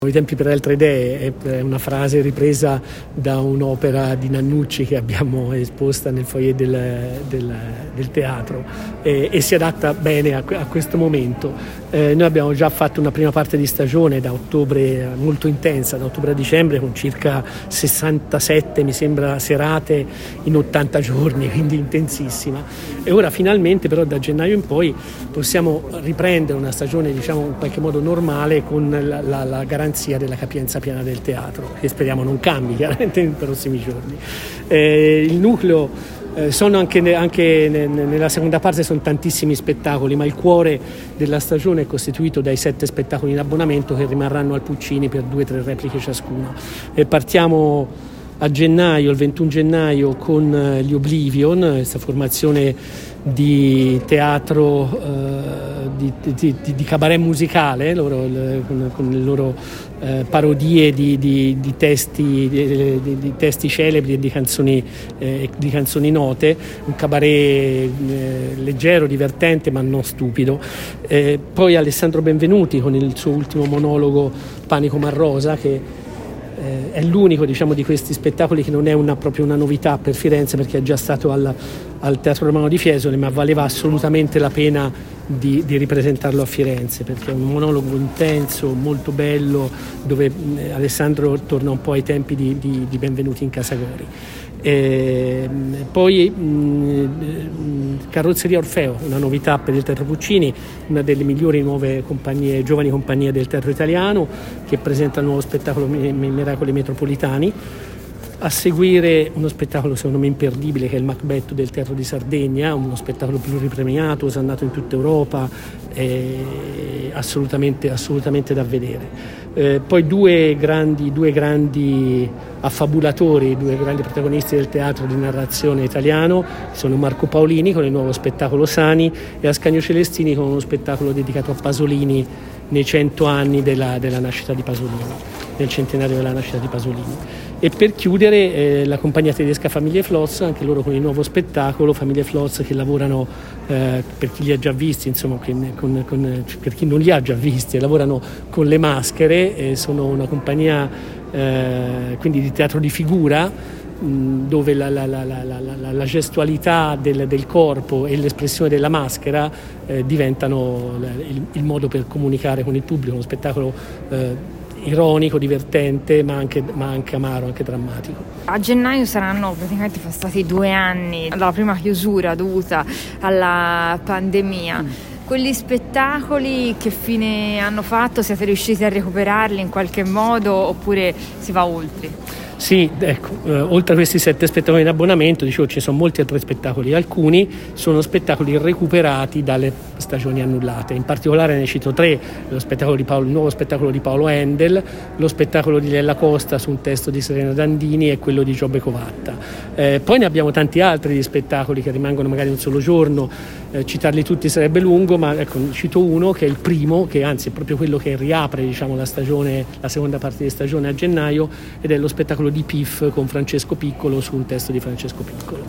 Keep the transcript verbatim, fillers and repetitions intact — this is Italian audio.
I tempi per altre idee è una frase ripresa da un'opera di Nannucci che abbiamo esposta nel foyer del, del, del teatro e, e si adatta bene a, a questo momento. Eh, noi abbiamo già fatto una prima parte di stagione da ottobre molto intensa, da ottobre a dicembre, con circa sessantasette mi sembra serate in ottanta giorni, quindi intensissima. E ora finalmente però da gennaio in poi possiamo riprendere una stagione diciamo in qualche modo normale con la, la, la garanzia della capienza piena del teatro, che speriamo non cambi chiaramente nei prossimi giorni. Eh, il nucleo eh, sono anche, anche nella seconda parte sono tantissimi spettacoli, ma il cuore della stagione è costituito dai sette spettacoli in abbonamento che rimarranno al Puccini per due o tre repliche ciascuno. Eh, partiamo a gennaio, il ventuno gennaio, con gli Oblivion, questa formazione di teatro eh, di, di, di, di cabaret musicale, loro, le, con, con le loro eh, parodie di, di, di, testi, di, di, di testi celebri e di canzoni, eh, di canzoni note, un cabaret eh, leggero, divertente ma non stupido. Eh, poi Alessandro Benvenuti con il suo ultimo monologo Panico Marrosa, che Eh, è l'unico diciamo di questi spettacoli che non è una, proprio una novità per Firenze, perché è già stato al, al Teatro Romano di Fiesole, ma valeva assolutamente la pena di, di ripresentarlo a Firenze, perché è un monologo intenso, molto bello, dove eh, Alessandro torna un po' ai tempi di, di, di Benvenuti in Casagori. E poi mh, Carrozzeria Orfeo, una novità per il Teatro Puccini, una delle migliori nuove compagnie, giovani compagnie del teatro italiano, che presenta il nuovo spettacolo Miracoli Metropolitani. A seguire uno spettacolo secondo me imperdibile, che è il Macbeth del Teatro di Sardegna, uno spettacolo pluripremiato, osannato in tutta Europa, eh, assolutamente, assolutamente da vedere. Eh, poi due grandi, due grandi affabulatori, due grandi protagonisti del teatro di narrazione italiano, sono Marco Paolini con il nuovo spettacolo Sani e Ascanio Celestini con uno spettacolo dedicato a Pasolini nei cento anni della, della nascita di Pasolini, nel centenario della nascita di Pasolini. E per chiudere eh, la compagnia tedesca Familie Flotz, anche loro con il nuovo spettacolo Familie Flotz, che lavorano, eh, per chi li ha già visti, insomma, con, con, con, per chi non li ha già visti, lavorano con le maschere, eh, sono una compagnia eh, quindi di teatro di figura, mh, dove la, la, la, la, la, la gestualità del, del corpo e l'espressione della maschera eh, diventano il, il modo per comunicare con il pubblico, uno spettacolo eh, ironico, divertente, ma anche, ma anche amaro, anche drammatico. A gennaio saranno praticamente passati due anni dalla prima chiusura dovuta alla pandemia. Mm. Quegli spettacoli che fine hanno fatto? Siete riusciti a recuperarli in qualche modo oppure si va oltre? Sì, ecco, eh, oltre a questi sette spettacoli in abbonamento, dicevo, ci sono molti altri spettacoli, alcuni sono spettacoli recuperati dalle stagioni annullate, in particolare ne cito tre: lo spettacolo di Paolo, il nuovo spettacolo di Paolo Endel, lo spettacolo di Lella Costa su un testo di Serena Dandini e quello di Giobbe Covatta. Eh, poi ne abbiamo tanti altri di spettacoli che rimangono magari un solo giorno, eh, citarli tutti sarebbe lungo, ma ecco, cito uno che è il primo, che anzi è proprio quello che riapre diciamo la stagione, la seconda parte di stagione a gennaio, ed è lo spettacolo di P I F con Francesco Piccolo su un testo di Francesco Piccolo.